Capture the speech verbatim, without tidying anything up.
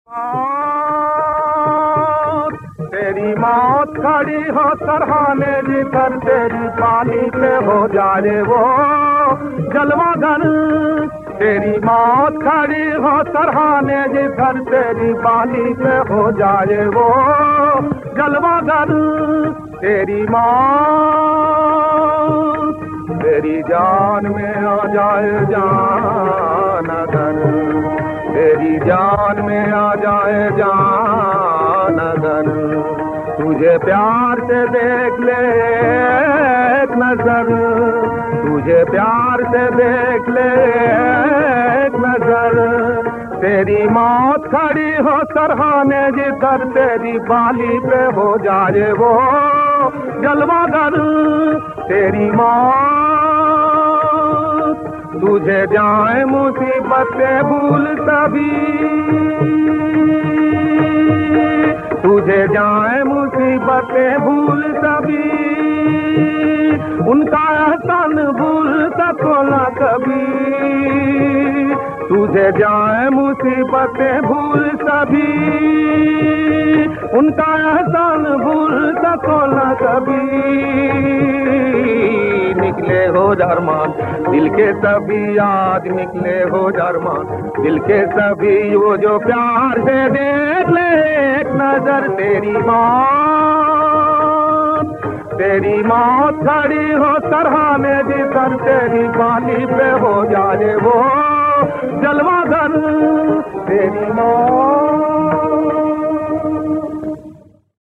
तेरी मौत खड़ी हो सरहाने जिधर तेरी पानी पे हो जाए वो जलवागर। तेरी मौत खड़ी हो सरहाने जिधर तेरी पानी पे हो जाए वो जलवागर। तेरी मौत तेरी जान में आ जाए जान अगर, तेरी जान में आ जाए जान अगर, तुझे प्यार से देख ले एक नजर, तुझे प्यार से देख ले एक नजर। तेरी मौत खड़ी हो सरहाने जिधर तेरी बाली पे हो जाए वो जलवागर। तेरी मौत तुझे जाए मुसीबतें भूल तभी, तुझे जाए मुसीबतें भूल तभी, उनका एहसान भूल सको ना कभी। तुझे जाए मुसीबतें भूल तभी, उनका एहसान भूल सको ना कभी। निकले हो अरमान दिल के सभी याद, निकले हो अरमान दिल के सभी, वो जो प्यार से देख ले एक नजर। तेरी मौत तेरी मौत खड़ी हो सरहाने जिधर तेरी बाली पे हो जाए वो जलवागर। तेरी मौत